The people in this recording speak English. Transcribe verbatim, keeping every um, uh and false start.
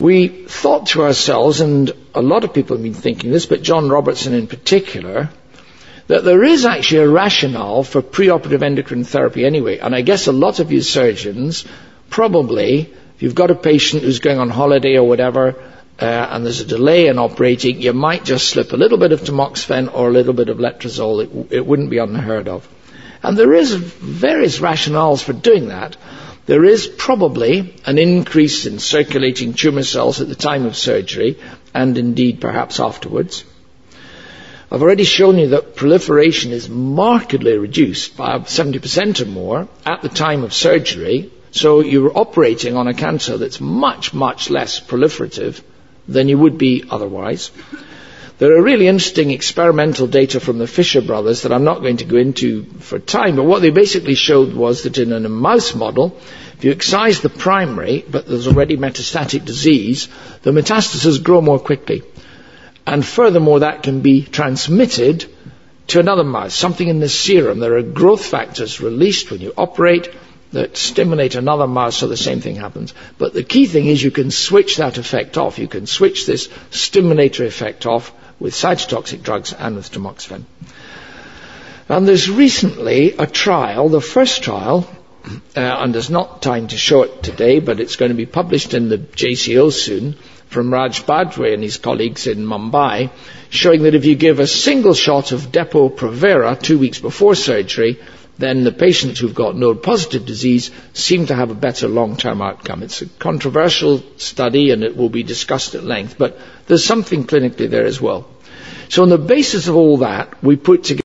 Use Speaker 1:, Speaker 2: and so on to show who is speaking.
Speaker 1: we thought to ourselves, and a lot of people have been thinking this, but John Robertson in particular, that there is actually a rationale for preoperative endocrine therapy anyway. And I guess a lot of you surgeons probably, if you've got a patient who's going on holiday or whatever, uh, and there's a delay in operating, you might just slip a little bit of tamoxifen or a little bit of letrozole. It, it wouldn't be unheard of. And there is various rationales for doing that. There is probably an increase in circulating tumour cells at the time of surgery, and indeed perhaps afterwards. I've already shown you that proliferation is markedly reduced by seventy percent or more at the time of surgery, so you're operating on a cancer that's much, much less proliferative than you would be otherwise. There are really interesting experimental data from the Fisher brothers that I'm not going to go into for time, but what they basically showed was that in a mouse model, if you excise the primary, but there's already metastatic disease, the metastases grow more quickly. And furthermore, that can be transmitted to another mouse, something in the serum. There are growth factors released when you operate that stimulate another mouse, so the same thing happens. But the key thing is you can switch that effect off. You can switch this stimulatory effect off with cytotoxic drugs and with tamoxifen. And there's recently a trial, the first trial, uh, and there's not time to show it today, but it's going to be published in the J C O soon, from Raj Badwe and his colleagues in Mumbai, showing that if you give a single shot of Depo-Provera two weeks before surgery, then the patients who've got node-positive disease seem to have a better long-term outcome. It's a controversial study and it will be discussed at length, but there's something clinically there as well. So on the basis of all that, we put together